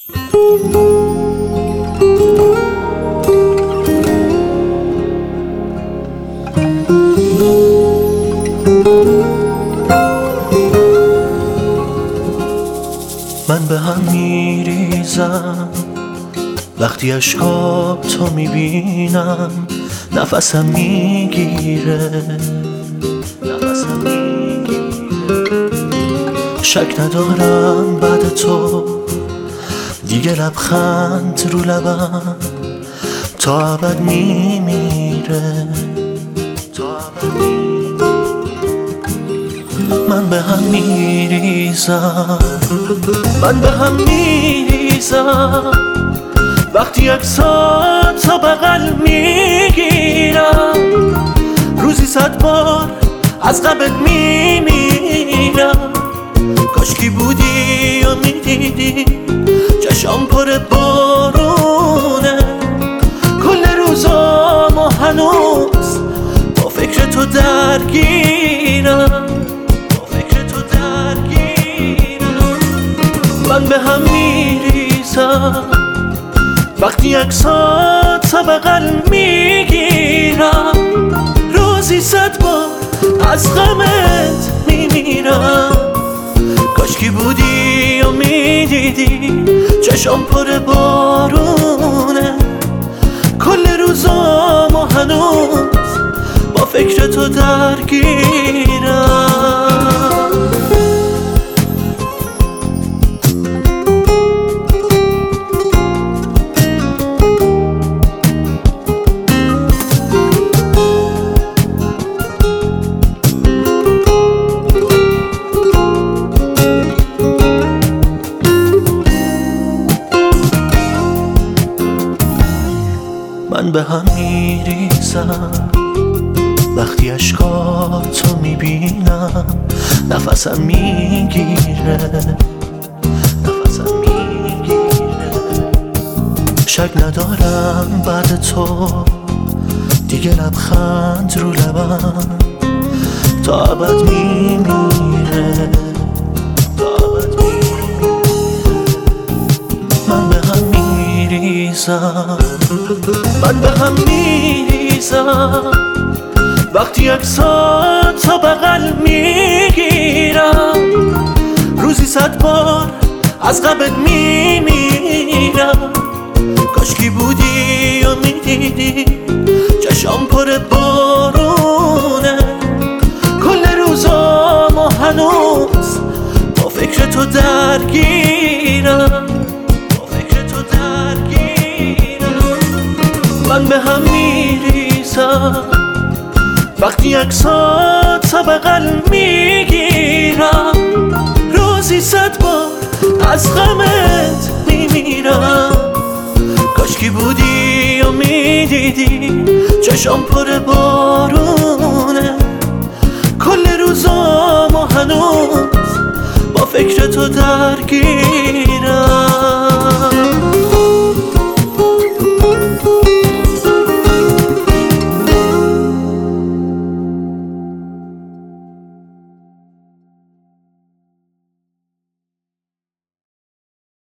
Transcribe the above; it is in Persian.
من به هم میریزم وقتی اشکاب تو میبینم، نفسم میگیره، شک ندارم بعد تو دیگه لبخند رو لبم تا ابد میمیره. من به هم میریزم وقتی عکسات تا بغل میگیرم، روزی 100 بار از قبل میمیرم. کاشکی بودی و میدیدی چشام پر بارونه، کل روزامو هنوز با فکر تو درگیرم. من به هم میریزم وقتی عکسات تا بغل میگیرم، روزی 100 بار از غمت میمیرم. کاشکی بودی و میدیدی چشام پر بارونه، کل روزامو هنوز با فکر تو درگیرم. من به هم میریزم وقتی اشکاتو میبینم، نفسم میگیره، شک ندارم بعد تو دیگه لبخند رو لبم تا ابد میمیره. من به هم میریزم وقتی عکسات تا بغل میگیرم، روزی 100 بار از قبل میمیرم. کاشکی بودی و میدیدی چشام پر بارونه، کل روزامو هنوز با فکر تو درگیرم. من به هم میریزم وقتی عکسات تا بغل میگیرم، روزی 100 بار از غمت میمیرم. کاشکی بودی و میدیدی چشام پر بارونه، کل روزامو هنوز با فکر تو درگیر.